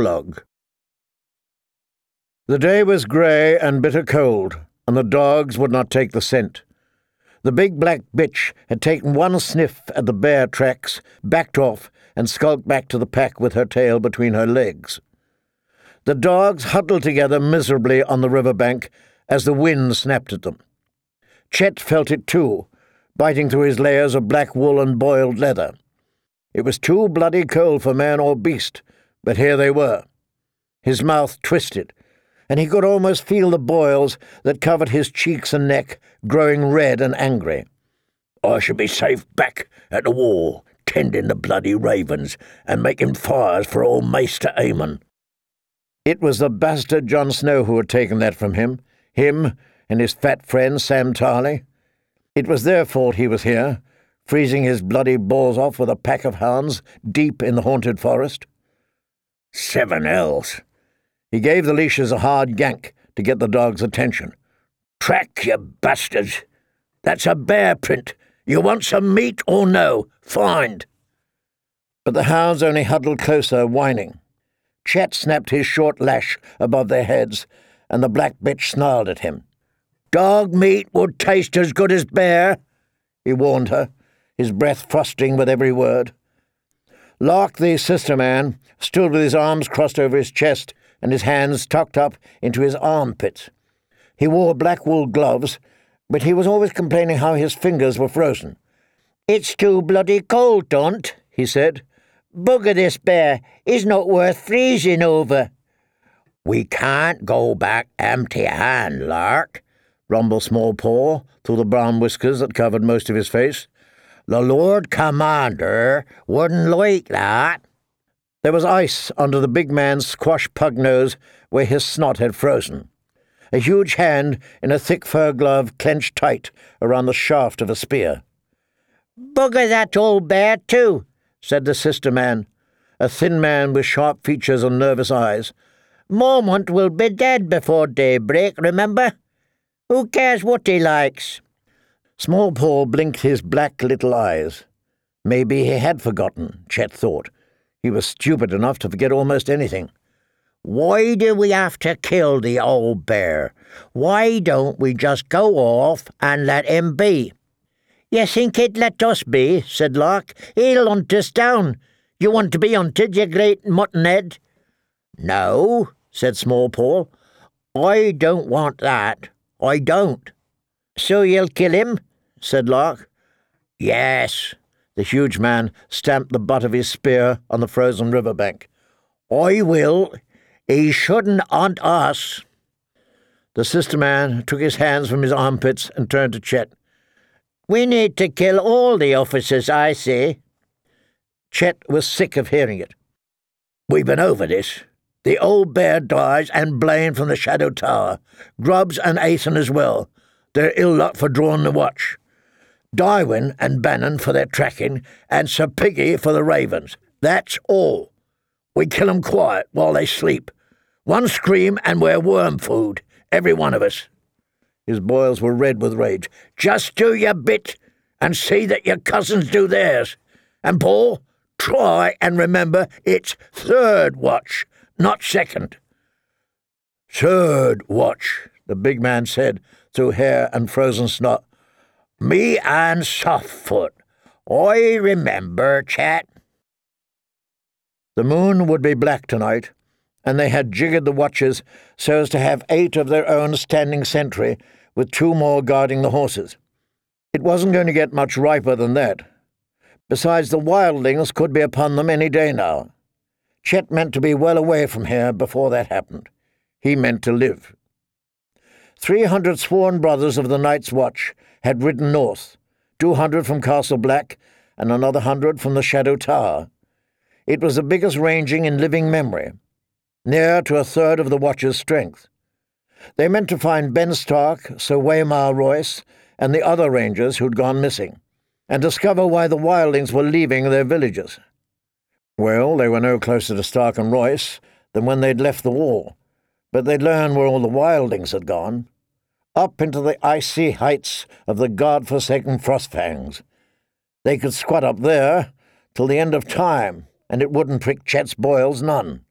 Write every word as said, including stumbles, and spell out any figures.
Log. The day was grey and bitter cold, and the dogs would not take the scent. The big black bitch had taken one sniff at the bear tracks, backed off, and skulked back to the pack with her tail between her legs. The dogs huddled together miserably on the river bank as the wind snapped at them. Chet felt it too, biting through his layers of black wool and boiled leather. It was too bloody cold for man or beast, but here they were. His mouth twisted, and he could almost feel the boils that covered his cheeks and neck growing red and angry. "I should be safe back at the wall, tending the bloody ravens and making fires for old Maester Aemon." It was the bastard Jon Snow who had taken that from him, him and his fat friend Sam Tarly. It was their fault he was here, freezing his bloody balls off with a pack of hounds deep in the haunted forest. Seven hells! He gave the leashes a hard yank to get the dog's attention. "Track, you bastards! That's a bear print! You want some meat or no? Find!" But the hounds only huddled closer, whining. Chet snapped his short lash above their heads, and the black bitch snarled at him. "Dog meat would taste as good as bear," he warned her, his breath frosting with every word. Lark, the sister man, stood with his arms crossed over his chest and his hands tucked up into his armpits. He wore black wool gloves, but he was always complaining how his fingers were frozen. "It's too bloody cold, don't," he said. "Bugger this bear, he's not worth freezing over." "We can't go back empty-hand, Lark," rumbled Small Paw through the brown whiskers that covered most of his face. "The Lord Commander wouldn't like that." There was ice under the big man's squash-pug nose where his snot had frozen. A huge hand in a thick fur glove clenched tight around the shaft of a spear. "Bugger that old bear, too," said the sister man, a thin man with sharp features and nervous eyes. "Mormont will be dead before daybreak, remember? Who cares what he likes?" Small Paw blinked his black little eyes. Maybe he had forgotten, Chet thought. He was stupid enough to forget almost anything. "Why do we have to kill the old bear? Why don't we just go off and let him be?" "You think he'd let us be?" said Lark. "He'll hunt us down. You want to be hunted, you great muttonhead?" "No," said Small Paw. "I don't want that. I don't." "So you'll kill him?" said Lark. "Yes." The huge man stamped the butt of his spear on the frozen river bank. "I will. He shouldn't hunt us." The sister man took his hands from his armpits and turned to Chet. "We need to kill all the officers, I say." Chet was sick of hearing it. "We've been over this. The old bear dies and Blaine from the Shadow Tower. Grubbs and Aithen as well. They're ill luck for drawing the watch. Darwin and Bannon for their tracking, and Sir Piggy for the ravens. That's all. We kill 'em quiet while they sleep. One scream and we're worm food, every one of us." His boils were red with rage. "Just do your bit, and see that your cousins do theirs. And Paul, try and remember it's third watch, not second." "Third watch," the big man said through hair and frozen snot. "Me and Softfoot. I remember, Chat." The moon would be black tonight, and they had jiggered the watches so as to have eight of their own standing sentry, with two more guarding the horses. It wasn't going to get much riper than that. Besides, the wildlings could be upon them any day now. Chet meant to be well away from here before that happened. He meant to live. Three hundred sworn brothers of the Night's Watch had ridden north, two hundred from Castle Black and another hundred from the Shadow Tower. It was the biggest ranging in living memory, near to a third of the Watch's strength. They meant to find Ben Stark, Sir Waymar Royce, and the other rangers who'd gone missing, and discover why the wildlings were leaving their villages. Well, they were no closer to Stark and Royce than when they'd left the wall, but they'd learn where all the wildlings had gone, up into the icy heights of the god-forsaken Frostfangs. They could squat up there till the end of time, and it wouldn't prick Chet's boils none.